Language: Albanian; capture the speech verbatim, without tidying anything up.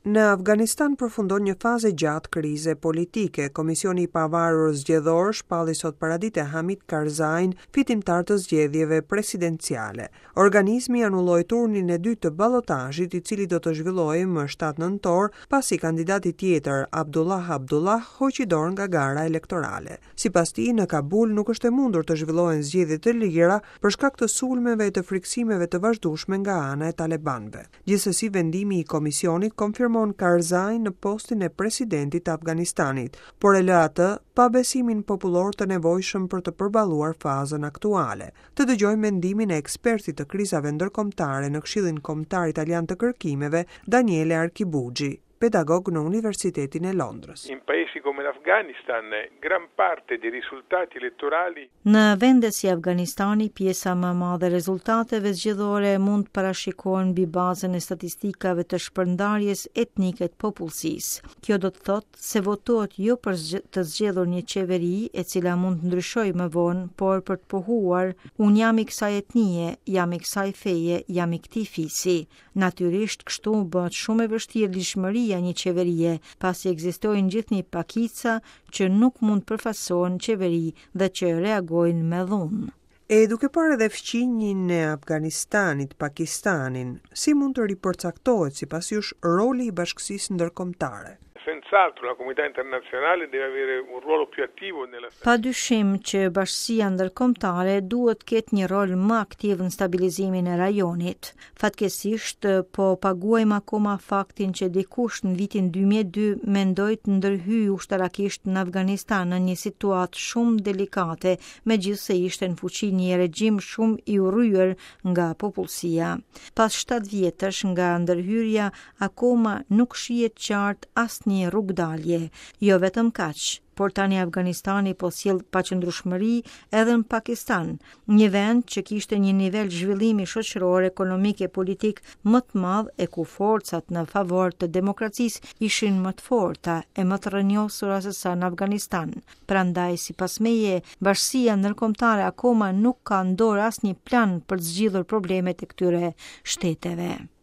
Në Afganistan përfundon një fazë gjatë krize politike. Komisioni i pavarur zgjedhor shpalli sot paradite Hamid Karzajin, fitimtar të zgjedhjeve presidenciale. Organizmi anulloi turnin e dytë të ballotazhit, i cili do të zhvillohej më shtatë nëntor, pasi kandidati tjetër, Abdullah Abdullah, hoqi dorë nga gara elektorale. Sipas tij, në Kabul nuk është e mundur të zhvillohen zgjedhje të lira për shkak të sulmeve e të friksimeve të vazhdueshme nga ana e talebanëve. Gjithsesi, vendimi i komisionit konfirmon Karzai në postin e presidentit të Afganistanit, por e lë atë pa besimin popullor të nevojshëm për të përballuar fazën aktuale. Të dëgjojmë mendimin e ekspertit të krizave ndërkombëtare në Këshillin Kombëtar Italian të Kërkimeve, Daniele Archibugi, pedagog në Universitetin e Londrës. In paesi come l'Afghanistan, gran parte dei risultati elettorali. Në vende si Afganistani, pjesa më e madhe e rezultateve zgjedhore mund parashikohen mbi bazën e statistikave të shpërndarjes etnike të popullsisë. Kjo do të thotë se votohet jo për të zgjedhur një qeveri e cila mund të ndryshojë më vonë, por për të pohuar unë jam i kësaj etnie, jam i kësaj feje, jam i këtij fisi. Natyrisht kështu bëhet shumë e vështirë lishmëria një qeverie, pasi ekzistojnë gjithnjë pakica që nuk mund përfasohen qeveri dhe që reagojnë me dhunë. E duke parë edhe fqinjin e Afganistanit, Pakistanin, si mund të ripërcaktohet sipas jush roli i bashkësisë ndërkombëtare? Senz'altro la comunità internazionale deve avere un ruolo più attivo nella. Pa dyshim që bashkësia ndërkombëtare duhet të ketë një rol më aktiv në stabilizimin e rajonit. Fatkeqësisht po paguajmë akoma faktin që dikush në vitin dy mijë e dy mendoi të ndërhyjë ushtarakisht në Afganistan në një situatë shumë delikate, megjithse ishte në fuqi një regjim shumë i urryer nga popullsia. Pas shtatë vjetësh nga ndërhyrja, akoma nuk shihet qartë asnjë një rrugdalje. Jo vetëm kaq, por tani Afganistani po sjell paqëndrueshmëri edhe në Pakistan, një vend që kishte një nivel zhvillimi shoqëror, ekonomik e politik më të madh e ku forcat në favor të demokracisë ishin më të forta e më të rrënjosura se sa në Afganistan. Prandaj, sipas meje, bashkësia ndërkombëtare akoma nuk ka në dorë asnjë plan për të zgjidhur problemet e këtyre shteteve.